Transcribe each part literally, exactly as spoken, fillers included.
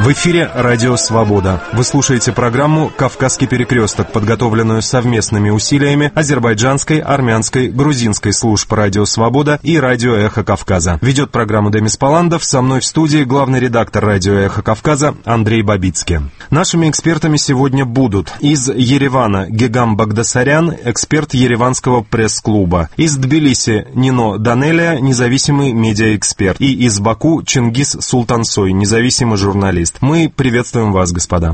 В эфире «Радио Свобода». Вы слушаете программу «Кавказский перекресток», подготовленную совместными усилиями азербайджанской, армянской, грузинской служб «Радио Свобода» и «Радио Эхо Кавказа». Ведет программу Демис Паландов, со мной в студии главный редактор «Радио Эхо Кавказа» Андрей Бабицкий. Нашими экспертами сегодня будут из Еревана Гегам Багдасарян, эксперт Ереванского пресс-клуба, из Тбилиси Нино Данелия, независимый медиаэксперт, и из Баку Чингис Султансой, независимый журналист. Мы приветствуем вас, господа.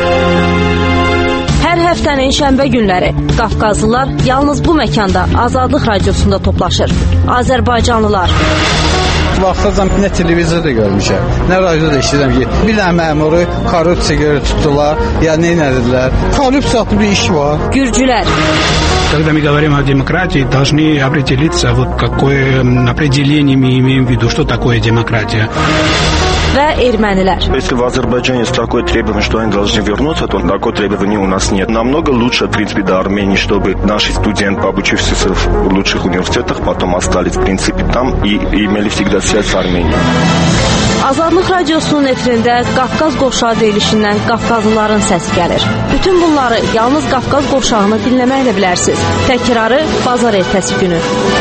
Hər həftənin şənbə günləri Qafqazlılar yalnız bu məkanda Azadlıq Radiosunda toplaşır. Azərbaycanlılar. Vaxtacan nə televizorda görmüşəm, nə radioda eşidirəm ki, bir dənə məmuru korrupsiya görə tutdular, ya nə edildilər. Korrupsiya adlı bir iş var. Gürcülər. Когда мы говорим о демократии, должны определиться, вот какое определение мы имеем в виду, что такое демократия. Və ermənilər. Если в Азербайджане есть такое требование, что они должны вернуться, то такое требование у нас нет. Намного лучше, в принципе, до Армении, чтобы наши студенты, обучившиеся в лучших университетах, потом остались, в принципе, там и имели всегда связь с Арменией. Azadlıq Radiosunun efirində Qafqaz qovşağı deyilişindən Qafqazlıların səsi gəlir. Bütün bunları yalnız Qafqaz qovşağını dinləməklə bilərsiniz. Təkrarı bazar ertəsi günü.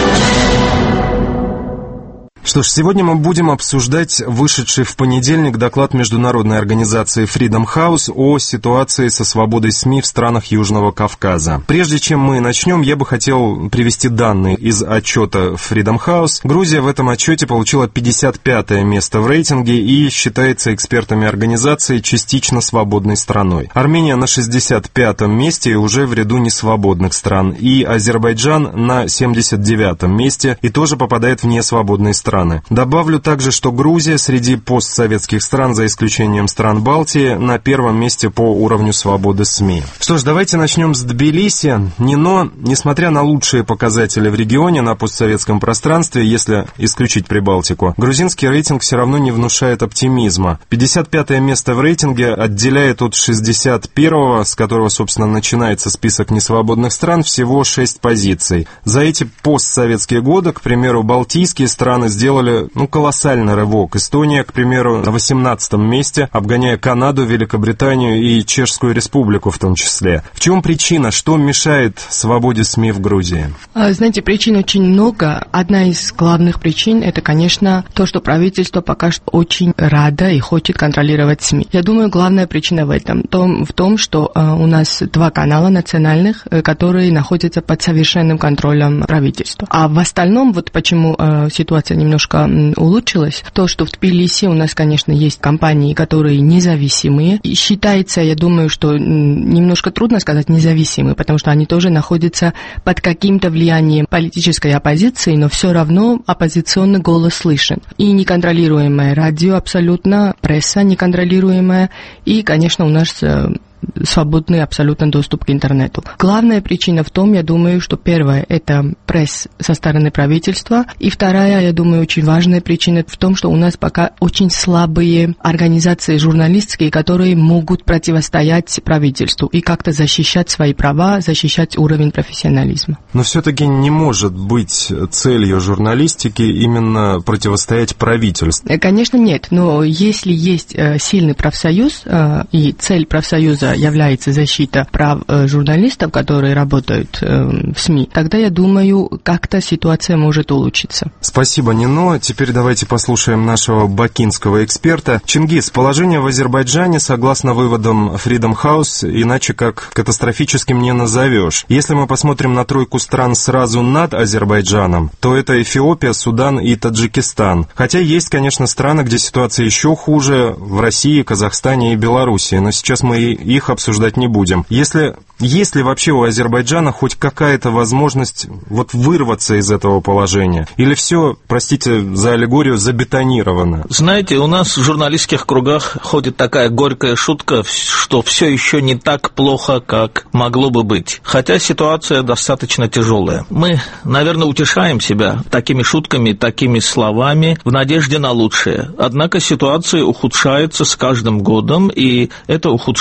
Что ж, сегодня мы будем обсуждать вышедший в понедельник доклад международной организации Freedom House о ситуации со свободой СМИ в странах Южного Кавказа. Прежде чем мы начнем, я бы хотел привести данные из отчета Freedom House. Грузия в этом отчете получила пятьдесят пятое место в рейтинге и считается экспертами организации частично свободной страной. Армения на шестьдесят пятом месте и уже в ряду несвободных стран. И Азербайджан на семьдесят девятом месте и тоже попадает в несвободные страны. Добавлю также, что Грузия среди постсоветских стран, за исключением стран Балтии, на первом месте по уровню свободы СМИ. Что ж, давайте начнем с Тбилиси. Нино, несмотря на лучшие показатели в регионе, на постсоветском пространстве, если исключить Прибалтику, грузинский рейтинг все равно не внушает оптимизма. пятьдесят пятое место в рейтинге отделяет от шестьдесят первого, с которого, собственно, начинается список несвободных стран, всего шесть позиций. За эти постсоветские годы, к примеру, балтийские страны сделали ну, колоссальный рывок. Эстония, к примеру, на восемнадцатом месте, обгоняя Канаду, Великобританию и Чешскую Республику в том числе. В чем причина? Что мешает свободе СМИ в Грузии? Знаете, причин очень много. Одна из главных причин – это, конечно, то, что правительство пока что очень радо и хочет контролировать СМИ. Я думаю, главная причина в этом, в том, что у нас два канала национальных, которые находятся под совершенным контролем правительства. А в остальном, вот почему ситуация немного немножко улучшилось. То, что в Тбилиси у нас, конечно, есть компании, которые независимые. И считается, я думаю, что немножко трудно сказать независимые, потому что они тоже находятся под каким-то влиянием политической оппозиции, но все равно оппозиционный голос слышен. И неконтролируемое радио абсолютно, пресса неконтролируемая, и, конечно, у нас свободный абсолютно доступ к интернету. Главная причина в том, я думаю, что первая – это пресс со стороны правительства, и вторая, я думаю, очень важная причина в том, что у нас пока очень слабые организации журналистские, которые могут противостоять правительству и как-то защищать свои права, защищать уровень профессионализма. Но все-таки не может быть целью журналистики именно противостоять правительству. Конечно, нет, но если есть сильный профсоюз, и цель профсоюза является защита прав э, журналистов, которые работают э, в СМИ, тогда, я думаю, как-то ситуация может улучшиться. Спасибо, Нино. Теперь давайте послушаем нашего бакинского эксперта. Чингис, положение в Азербайджане, согласно выводам Freedom House, иначе как катастрофическим не назовешь. Если мы посмотрим на тройку стран сразу над Азербайджаном, то это Эфиопия, Судан и Таджикистан. Хотя есть, конечно, страны, где ситуация еще хуже, в России, Казахстане и Белоруссии, но сейчас мы их обсуждать не будем. Если, есть ли вообще у Азербайджана хоть какая-то возможность вот вырваться из этого положения? Или все, простите за аллегорию, забетонировано? Знаете, у нас в журналистских кругах ходит такая горькая шутка, что все еще не так плохо, как могло бы быть. Хотя ситуация достаточно тяжелая. Мы, наверное, утешаем себя такими шутками, такими словами в надежде на лучшее. Однако ситуация ухудшается с каждым годом, и это ухудшение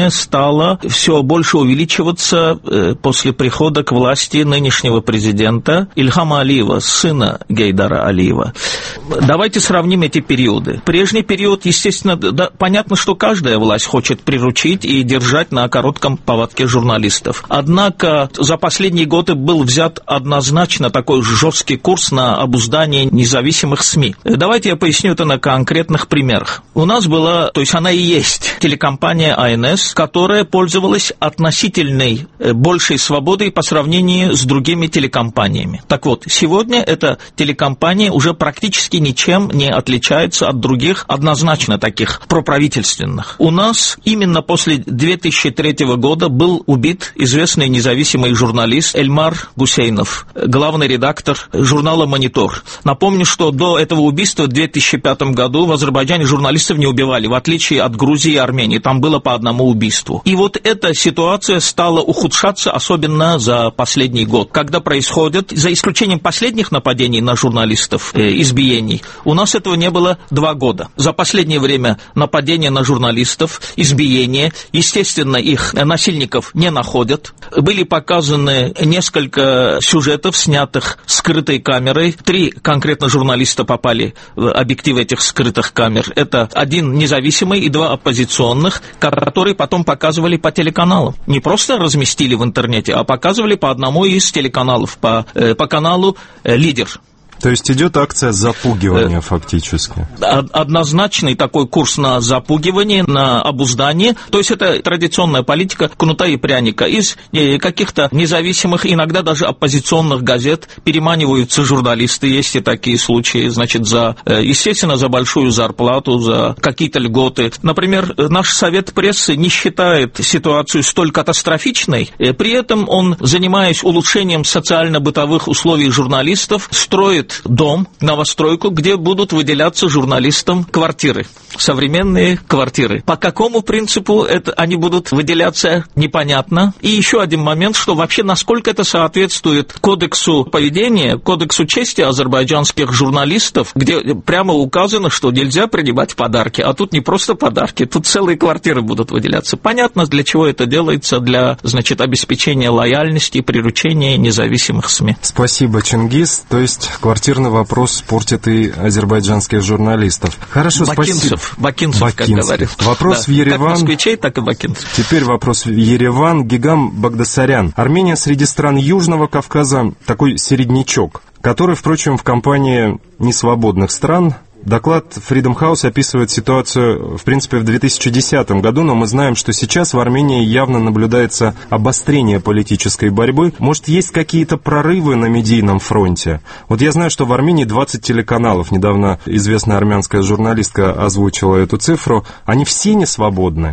давление стало все больше увеличиваться после прихода к власти нынешнего президента Ильхама Алиева, сына Гейдара Алиева. Давайте сравним эти периоды. Прежний период, естественно, да, понятно, что каждая власть хочет приручить и держать на коротком поводке журналистов. Однако за последние годы был взят однозначно такой жесткий курс на обуздание независимых СМИ. Давайте я поясню это на конкретных примерах. У нас была, то есть она и есть, телекомпания АНС, которая пользовалась относительной большей свободой по сравнению с другими телекомпаниями. Так вот, сегодня эта телекомпания уже практически ничем не отличается от других однозначно таких проправительственных. У нас именно после две тысячи третьего года был убит известный независимый журналист Эльмар Гусейнов, главный редактор журнала «Монитор». Напомню, что до этого убийства в две тысячи пятом году в Азербайджане журналистов не убивали, в отличие от Грузии и Армении. Там было по одному убийству. И вот эта ситуация стала ухудшаться, особенно за последний год, когда происходит, за исключением последних нападений на журналистов, э, избиений, у нас этого не было два года. За последнее время нападения на журналистов, избиения, естественно, их насильников не находят. Были показаны несколько сюжетов, снятых скрытой камерой. Три конкретно журналиста попали в объективы этих скрытых камер. Это один независимый и два оппозиционных, которые потом показывали по телеканалам. Не просто разместили в интернете, а показывали по одному из телеканалов, по, э, по каналу э, «Лидер». То есть идет акция запугивания фактически. Однозначный такой курс на запугивание, на обуздание. То есть это традиционная политика кнута и пряника. Из каких-то независимых, иногда даже оппозиционных газет переманиваются журналисты. Есть и такие случаи, значит, за, естественно, за большую зарплату, за какие-то льготы. Например, наш Совет прессы не считает ситуацию столь катастрофичной. При этом он, занимаясь улучшением социально-бытовых условий журналистов, строит дом, новостройку, где будут выделяться журналистам квартиры, современные квартиры. По какому принципу это, они будут выделяться, непонятно. И еще один момент, что вообще насколько это соответствует кодексу поведения, кодексу чести азербайджанских журналистов, где прямо указано, что нельзя принимать подарки, а тут не просто подарки, тут целые квартиры будут выделяться. Понятно, для чего это делается, для, значит, обеспечения лояльности и приручения независимых СМИ. Спасибо, Чингиз. То есть квартирный вопрос портит и азербайджанских журналистов. Хорошо, Бакинцев, спасибо. Бакинцев, Бакинцев, как говорят. Вопрос да, в Ереван. Как москвичей, так и бакинцев. Теперь вопрос в Ереван. Гигам Багдасарян. Армения среди стран Южного Кавказа такой середнячок, который, впрочем, в компании несвободных стран. Доклад Freedom House описывает ситуацию, в принципе, в две тысячи десятом году, но мы знаем, что сейчас в Армении явно наблюдается обострение политической борьбы. Может, есть какие-то прорывы на медийном фронте? Вот я знаю, что в Армении двадцать телеканалов. Недавно известная армянская журналистка озвучила эту цифру. Они все не свободны?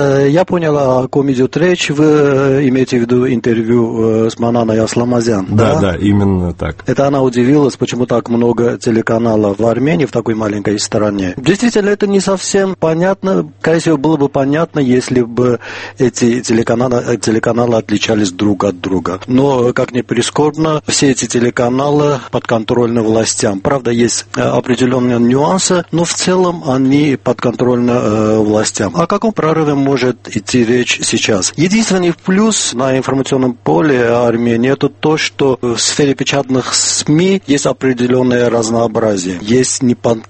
Я понял, о ком идет речь. Вы имеете в виду интервью с Мананой Асламазян? Да, да, да, именно так. Это она удивилась, почему так много телеканалов в Армении, в такой маленькой стране. Действительно, это не совсем понятно. Скорее всего, было бы понятно, если бы эти телеканалы, телеканалы отличались друг от друга. Но, как ни прискорбно, все эти телеканалы подконтрольны властям. Правда, есть определенные нюансы, но в целом они подконтрольны э, властям. О каком прорыве может идти речь сейчас? Единственный плюс на информационном поле Армении – это то, что в сфере печатных СМИ есть определенное разнообразие. Есть неподконтрольные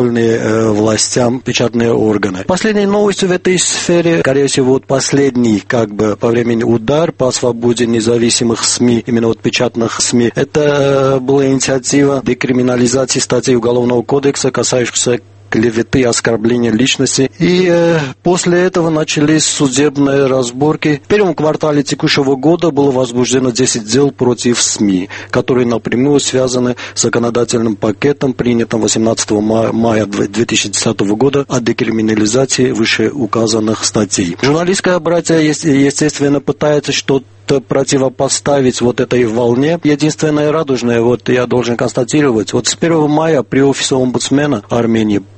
э, властям печатные органы. Последней новостью в этой сфере, скорее всего, вот последний как бы по времени удар по свободе независимых СМИ, именно вот печатных СМИ, это э, была инициатива декриминализации статей Уголовного кодекса, касающихся клеветы и оскорбления личности. И э, после этого начались судебные разборки. В первом квартале текущего года было возбуждено десять дел против СМИ, которые напрямую связаны с законодательным пакетом, принятым восемнадцатого мая две тысячи десятого года о декриминализации вышеуказанных статей. Журналистское братья, естественно, пытается что-то противопоставить вот этой волне. Единственное радужное, вот я должен констатировать, вот с первого мая при офисе омбудсмена Армении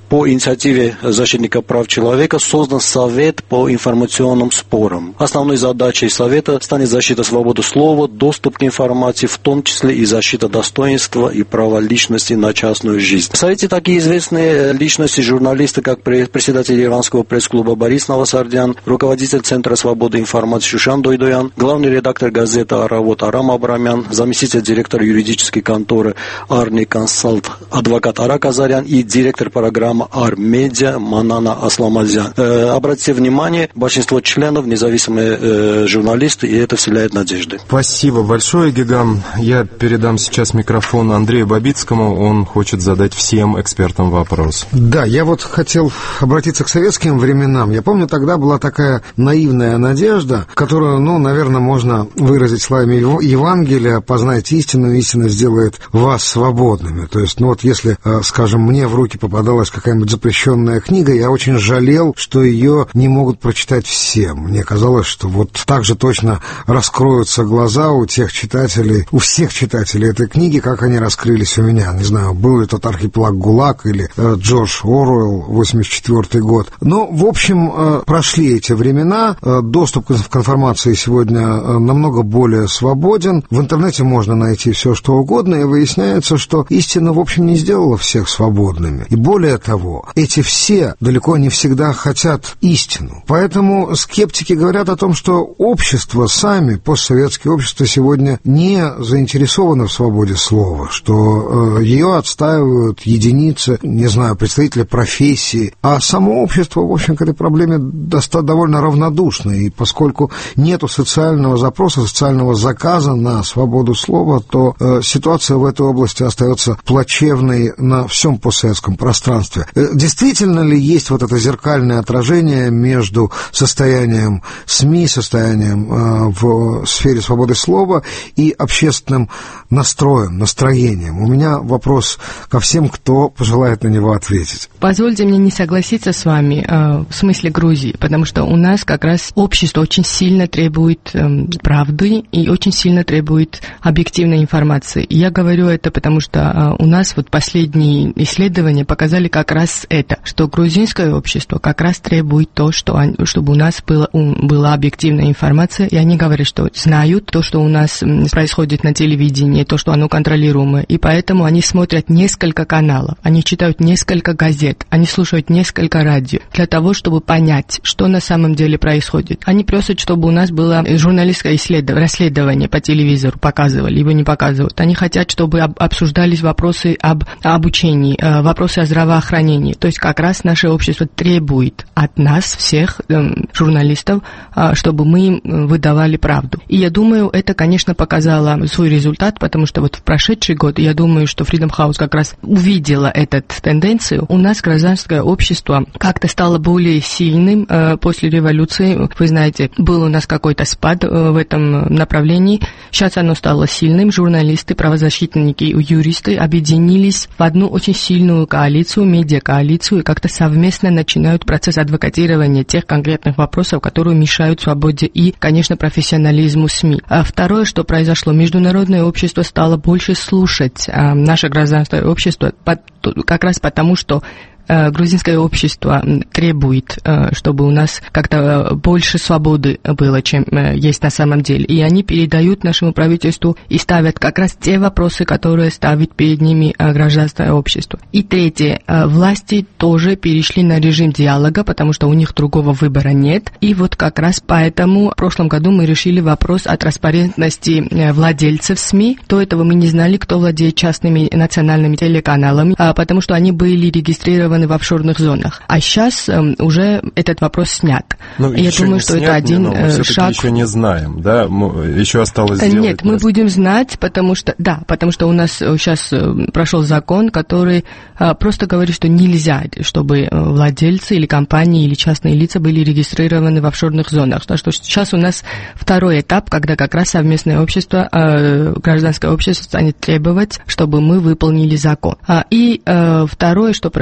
по инициативе защитника прав человека создан Совет по информационным спорам. Основной задачей Совета станет защита свободы слова, доступ к информации, в том числе и защита достоинства и права личности на частную жизнь. В Совете такие известные личности, журналисты, как председатель Иранского пресс-клуба Борис Новосардян, руководитель Центра свободы информации Шушан Дойдоян, главный редактор газеты «Аравот» Арам Абрамян, заместитель директора юридической конторы «Арни Консалт» адвокат Арак Азарян и директор программы «Ар-Медиа» Манана Асламазян. Э, обратите внимание, большинство членов независимые э, журналисты, и это вселяет надежды. Спасибо большое, Гигам. Я передам сейчас микрофон Андрею Бабицкому. Он хочет задать всем экспертам вопрос. Да, я вот хотел обратиться к советским временам. Я помню, тогда была такая наивная надежда, которую, ну, наверное, можно выразить словами Евангелия: «Познайте истину, истина сделает вас свободными». То есть, ну вот если, скажем, мне в руки попадалась какая-нибудь запрещенная книга, я очень жалел, что ее не могут прочитать все. Мне казалось, что вот так же точно раскроются глаза у тех читателей, у всех читателей этой книги, как они раскрылись у меня. Не знаю, был ли тот «Архипелаг ГУЛАГ» или э, Джордж Оруэлл, восемьдесят четвёртый год. Но, в общем, э, прошли эти времена. Э, доступ к информации сегодня э, намного более свободен. В интернете можно найти все, что угодно, и выясняется, что истина, в общем, не сделала всех свободными. И более того, эти все далеко не всегда хотят истину. Поэтому скептики говорят о том, что общество сами, постсоветские общества, сегодня не заинтересованы в свободе слова, что э, ее отстаивают единицы, не знаю, представители профессии, а само общество, в общем, к этой проблеме достаточно довольно равнодушно, и поскольку нету социального запроса, социального заказа на свободу слова, то э, ситуация в этой области остается плачевной на всем постсоветском пространстве. Э, действительно ли есть вот это зеркальное отражение между состоянием СМИ, состоянием э, в сфере свободы слова и общественным настроем, настроением? У меня вопрос ко всем, кто пожелает на него ответить. Позвольте мне не согласиться с вами э, в смысле Грузии, потому что у нас как раз общество очень сильно требует э, правды и очень сильно требует объективной информации. Я говорю это, потому что э, у нас вот последние исследования показали как раз это, что грузинское общество как раз требует то, что, чтобы у нас было, была объективная информация, и они говорят, что знают то, что у нас происходит на телевидении, то, что оно контролируемое, и поэтому они смотрят несколько каналов, они читают несколько газет, они слушают несколько радио, для того, чтобы понять, что на самом деле происходит. Они просят, чтобы у нас было журналистское исследование, расследование по телевизору, показывали, его не показывают. Они хотят, чтобы обсуждались вопросы об обучении, вопросы о здравоохранении. То есть как раз наше общество требует от нас, всех журналистов, чтобы мы им выдавали правду. И я думаю, это, конечно, показало свой результат, потому что вот в прошедший год, я думаю, что Freedom House как раз увидела эту тенденцию. У нас гражданское общество как-то стало более сильным э, после революции. Вы знаете, был у нас какой-то спад э, в этом направлении. Сейчас оно стало сильным. Журналисты, правозащитники, юристы объединились в одну очень сильную коалицию, медиакоалицию, и как-то совместно начинают процесс адвокатирования тех конкретных вопросов, которые мешают свободе и, конечно, профессионализму СМИ. А второе, что произошло, международное общество стало больше слушать а, наше гражданское общество, под, как раз потому, что грузинское общество требует, чтобы у нас как-то больше свободы было, чем есть на самом деле. И они передают нашему правительству и ставят как раз те вопросы, которые ставит перед ними гражданское общество. И третье. Власти тоже перешли на режим диалога, потому что у них другого выбора нет. И вот как раз поэтому в прошлом году мы решили вопрос о транспарентности владельцев СМИ. До этого мы не знали, кто владеет частными национальными телеканалами, потому что они были регистрированы в офшорных зонах. А сейчас э, уже этот вопрос снят. Ну, я думаю, что снят, это один но мы шаг. Еще не знаем, да? Еще осталось сделать. Нет, мы будем знать, потому что, да, потому что у нас сейчас прошел закон, который э, просто говорит, что нельзя, чтобы владельцы или компании или частные лица были регистрированы в офшорных зонах. Так что сейчас у нас второй этап, когда как раз совместное общество, э, гражданское общество станет требовать, чтобы мы выполнили закон. А, и э, второе, что произошло,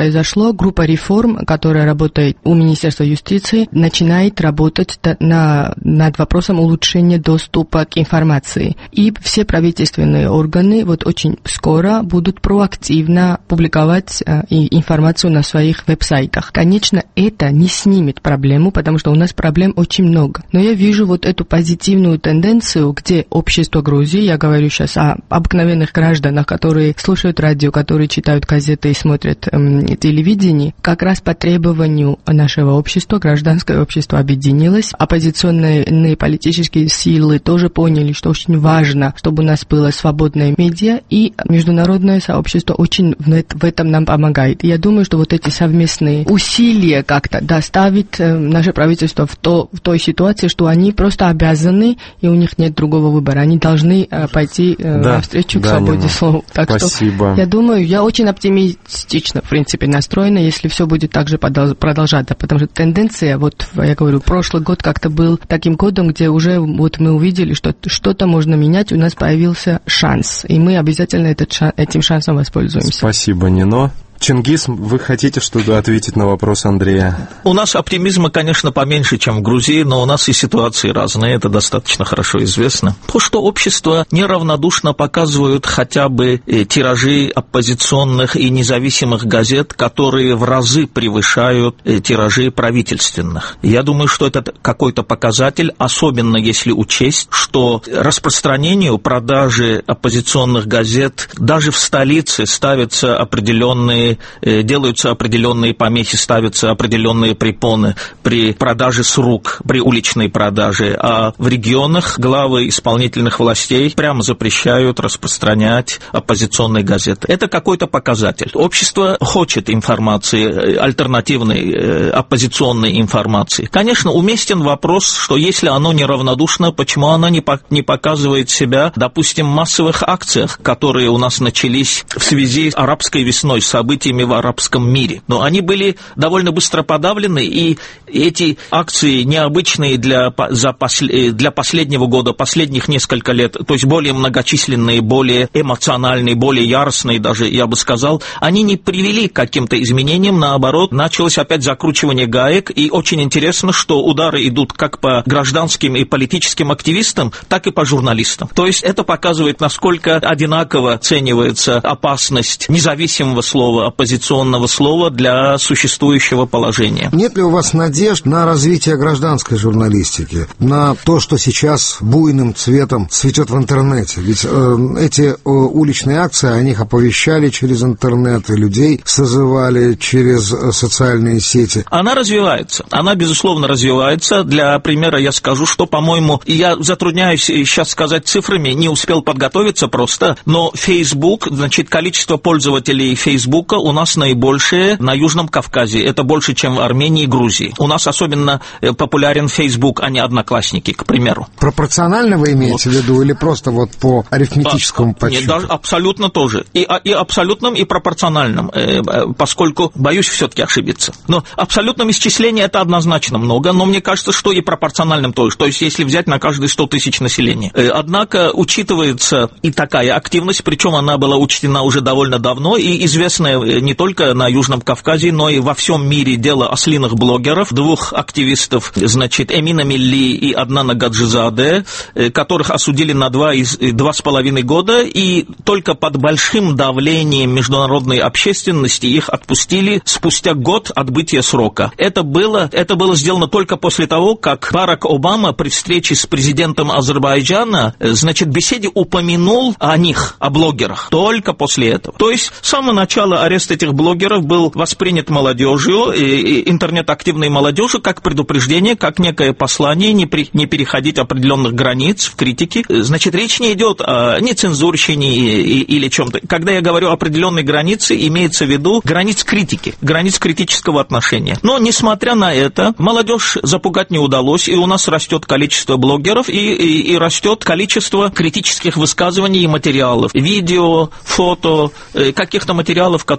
число группа реформ, которая работает у Министерства юстиции, начинает работать на, над вопросом улучшения доступа к информации. И все правительственные органы вот очень скоро будут проактивно публиковать э, информацию на своих веб-сайтах. Конечно, это не снимет проблему, потому что у нас проблем очень много. Но я вижу вот эту позитивную тенденцию, где общество Грузии, я говорю сейчас о обыкновенных гражданах, которые слушают радио, которые читают газеты и смотрят эм, телевидение, как раз по требованию нашего общества, гражданское общество объединилось, оппозиционные политические силы тоже поняли, что очень важно, чтобы у нас было свободное медиа, и международное сообщество очень в этом нам помогает. И я думаю, что вот эти совместные усилия как-то доставят э, наше правительство в, то, в той ситуации, что они просто обязаны, и у них нет другого выбора. Они должны э, пойти э, да, навстречу к да, свободе слова. Так Спасибо. Что, я думаю, я очень оптимистично, в принципе, настроена, если все будет так же продолжаться, потому что тенденция, вот, я говорю, прошлый год как-то был таким годом, где уже вот мы увидели, что что-то можно менять, у нас появился шанс, и мы обязательно этот шанс, этим шансом воспользуемся. Спасибо, Нино. Чингис, вы хотите что-то ответить на вопрос Андрея? У нас оптимизма, конечно, поменьше, чем в Грузии, но у нас и ситуации разные, это достаточно хорошо известно. То, что общество неравнодушно показывают хотя бы тиражи оппозиционных и независимых газет, которые в разы превышают тиражи правительственных. Я думаю, что это какой-то показатель, особенно если учесть, что распространению продажи оппозиционных газет даже в столице ставятся определенные делаются определенные помехи, ставятся определенные препоны при продаже с рук, при уличной продаже, а в регионах главы исполнительных властей прямо запрещают распространять оппозиционные газеты. Это какой-то показатель. Общество хочет информации, альтернативной, оппозиционной информации. Конечно, уместен вопрос, что если оно неравнодушно, почему оно не показывает себя, допустим, в массовых акциях, которые у нас начались в связи с арабской весной, событиями в арабском мире. Но они были довольно быстро подавлены, и эти акции необычные для, за после, для последнего года, последних несколько лет, то есть более многочисленные, более эмоциональные, более яростные даже, я бы сказал, они не привели к каким-то изменениям, наоборот, началось опять закручивание гаек, и очень интересно, что удары идут как по гражданским и политическим активистам, так и по журналистам. То есть это показывает, насколько одинаково оценивается опасность независимого слова, оппозиционного слова для существующего положения. Нет ли у вас надежд на развитие гражданской журналистики, на то, что сейчас буйным цветом цветет в интернете? Ведь э, эти э, уличные акции, они их оповещали через интернет, и людей созывали через э, социальные сети. Она развивается, она, безусловно, развивается. Для примера я скажу, что, по-моему, я затрудняюсь сейчас сказать цифрами, не успел подготовиться просто, но Facebook, значит, количество пользователей Facebook у нас наибольшее на Южном Кавказе. Это больше, чем в Армении и Грузии. У нас особенно популярен Facebook, а не Одноклассники, к примеру. Пропорционально вы имеете вот. в виду или просто вот по арифметическому а, подсчету? Нет, даже абсолютно тоже. И, и абсолютным, и пропорциональным, поскольку боюсь все-таки ошибиться. Но абсолютном исчислении это однозначно много, но мне кажется, что и пропорциональным тоже. То есть, если взять на каждые сто тысяч населения. Однако, учитывается и такая активность, причем она была учтена уже довольно давно, и известная не только на Южном Кавказе, но и во всем мире дело ослиных блогеров, двух активистов, значит, Эмина Милли и Аднана Гаджизаде, которых осудили на два, два с половиной года, и только под большим давлением международной общественности их отпустили спустя год отбытия срока. Это было, это было сделано только после того, как Барак Обама при встрече с президентом Азербайджана, значит, в беседе упомянул о них, о блогерах, только после этого. То есть с самого начала арест этих блогеров был воспринят молодежью, интернет-активной молодежью, как предупреждение, как некое послание не, при, не переходить определенных границ в критике. Значит, речь не идет о нецензурщине или чем-то. Когда я говорю определенные границы, имеется в виду границ критики, границ критического отношения. Но, несмотря на это, молодежь запугать не удалось, и у нас растет количество блогеров, и, и, и растет количество критических высказываний и материалов. Видео, фото, каких-то материалов, которые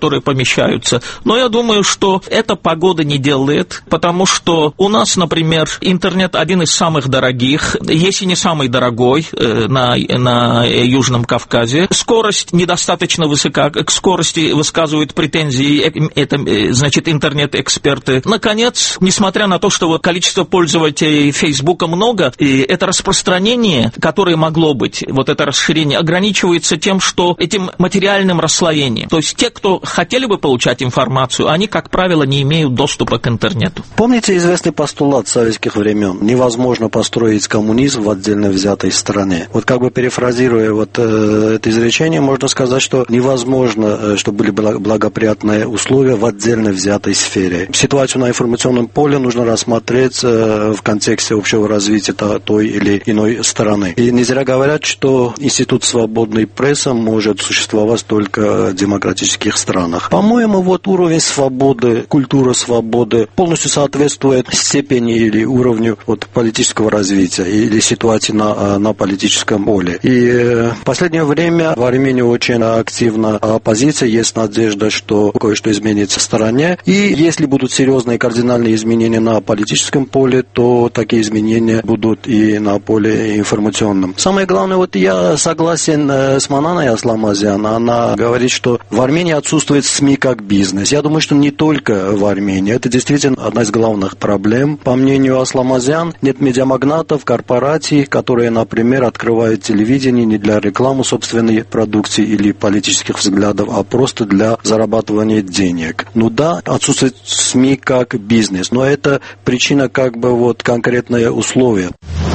которые помещаются. Но я думаю, что эта погода не делает, потому что у нас, например, интернет один из самых дорогих, если не самый дорогой на, на Южном Кавказе. Скорость недостаточно высока, к скорости высказывают претензии, это, значит, интернет-эксперты. Наконец, несмотря на то, что вот количество пользователей Фейсбука много, и это распространение, которое могло быть, вот это расширение, ограничивается тем, что этим материальным расслоением. То есть те, кто хотели бы получать информацию, они, как правило, не имеют доступа к интернету. Помните известный постулат советских времен? Невозможно построить коммунизм в отдельно взятой стране. Вот как бы перефразируя вот э, это изречение, можно сказать, что невозможно, э, чтобы были благоприятные условия в отдельно взятой сфере. Ситуацию на информационном поле нужно рассмотреть э, в контексте общего развития той или иной страны. И не зря говорят, что институт свободной прессы может существовать только в демократических странах. По-моему, вот уровень свободы, культура свободы полностью соответствует степени или уровню вот, политического развития или ситуации на, на политическом поле. И в последнее время в Армении очень активна оппозиция, есть надежда, что кое-что изменится в стране. И если будут серьезные кардинальные изменения на политическом поле, то такие изменения будут и на поле информационном. Самое главное, вот я согласен с Мананой Асламазян, она говорит, что в Армении отсутствует СМИ как бизнес. Я думаю, что не только в Армении. Это действительно одна из главных проблем. По мнению Асламазян, нет медиамагнатов, корпораций, которые, например, открывают телевидение не для рекламы собственной продукции или политических взглядов, а просто для зарабатывания денег. Ну да, отсутствует СМИ как бизнес, но это причина как бы вот конкретное условие.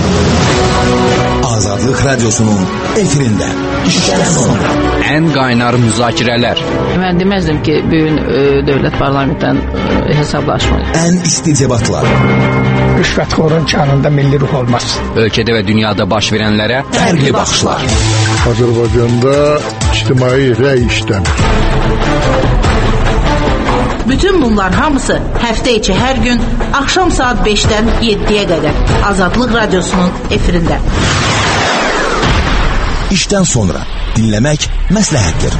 Azadlıq Radyosu'nun efirinde işten sonra en qaynar müzakirələr. Mən deməzdim ki, bu gün e, dövlət parlamentdən e, hesablaşma. En isticebatlar. Rüşvətxorun kanında milli ruh olmaz. Ölkədə və dünyada baş verənlərə fərqli baxışlar. Azərbaycanda ictimai rəy işləmir. Bütün bunlar hamısı həftə içi hər gün axşam saat beşdən yeddiyə qədər Azadlıq Radyosu'nun efirində. İşten sonra dinlemek məsləhətdir.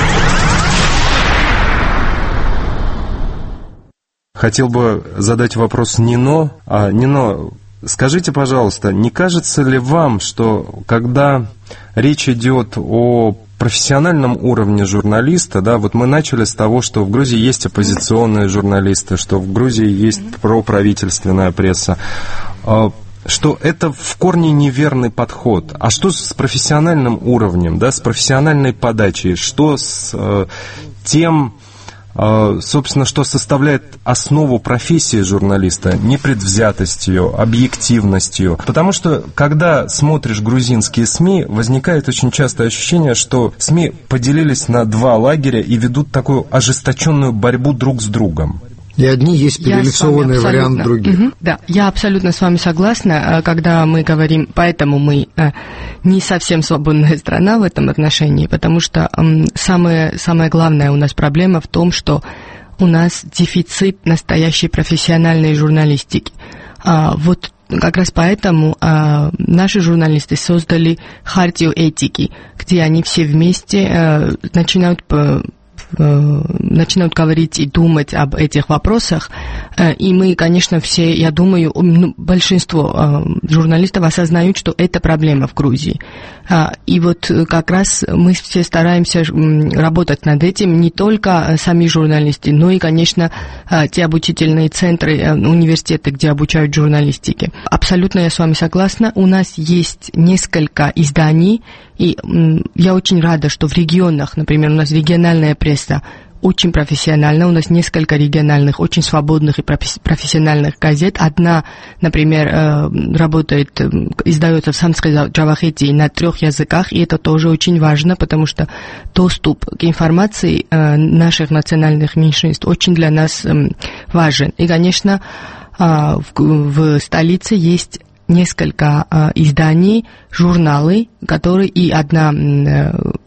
Хотел бы задать вопрос Нино. А, Нино, скажите, пожалуйста, не кажется ли вам, что когда речь идет о профессиональном уровне журналиста, да, вот мы начали с того, что в Грузии есть оппозиционные журналисты, что в Грузии есть проправительственная пресса, что это в корне неверный подход. А что с профессиональным уровнем, да, с профессиональной подачей, что с э, тем, э, собственно, что составляет основу профессии журналиста, непредвзятостью, объективностью. Потому что, когда смотришь грузинские СМИ, возникает очень часто ощущение, что СМИ поделились на два лагеря и ведут такую ожесточенную борьбу друг с другом. И одни есть перелицованный вариант других. Угу, да, я абсолютно с вами согласна, когда мы говорим, поэтому мы не совсем свободная страна в этом отношении, потому что самое, самое главное у нас проблема в том, что у нас дефицит настоящей профессиональной журналистики. Вот как раз поэтому наши журналисты создали хартию этики, где они все вместе начинают начинают говорить и думать об этих вопросах. И мы, конечно, все, я думаю, большинство журналистов осознают, что это проблема в Грузии. И вот как раз мы все стараемся работать над этим, не только сами журналисты, но и, конечно, те обучительные центры, университеты, где обучают журналистике. Абсолютно я с вами согласна. У нас есть несколько изданий, и я очень рада, что в регионах, например, у нас региональная пресса очень профессиональна, у нас несколько региональных, очень свободных и профессиональных газет. Одна, например, работает, издается в Самской Джавахете на трех языках, и это тоже очень важно, потому что доступ к информации наших национальных меньшинств очень для нас важен. И, конечно, в, в столице есть несколько э, изданий, журналы, которые и одна э,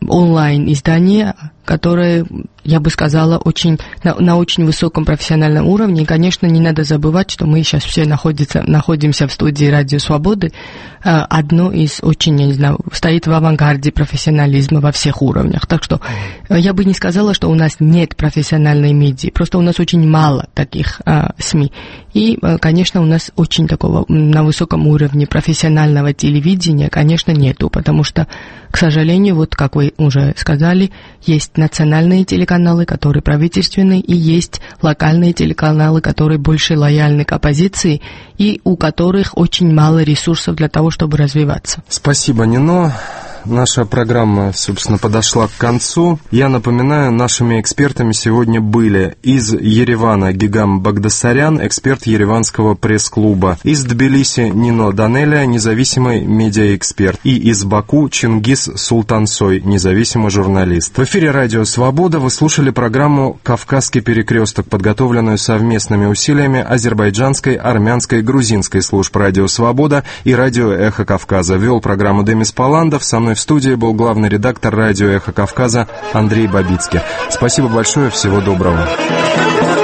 онлайн-издание, которое, я бы сказала, очень, на, на очень высоком профессиональном уровне. И, конечно, не надо забывать, что мы сейчас все находится, находимся в студии «Радио Свободы». Одно из очень, я не знаю, стоит в авангарде профессионализма во всех уровнях. Так что я бы не сказала, что у нас нет профессиональной медиа, просто у нас очень мало таких а, СМИ. И, конечно, у нас очень такого на высоком уровне профессионального телевидения, конечно, нету, потому что, к сожалению, вот как вы уже сказали, есть национальные телеканалы, которые правительственные, и есть локальные телеканалы, которые больше лояльны к оппозиции, и у которых очень мало ресурсов для того, чтобы развиваться. Спасибо, Нино. Наша программа, собственно, подошла к концу. Я напоминаю, нашими экспертами сегодня были из Еревана Гигам Багдасарян, эксперт Ереванского пресс-клуба, из Тбилиси Нино Данелия, независимый медиаэксперт, и из Баку Чингис Султансой, независимый журналист. В эфире «Радио Свобода» вы слушали программу «Кавказский перекресток», подготовленную совместными усилиями азербайджанской, армянской, грузинской служб «Радио Свобода» и «Радио Эхо Кавказа». Вел программу Демис Паландов, со мной в студии был главный редактор радио «Эхо Кавказа» Андрей Бабицкий. Спасибо большое, всего доброго.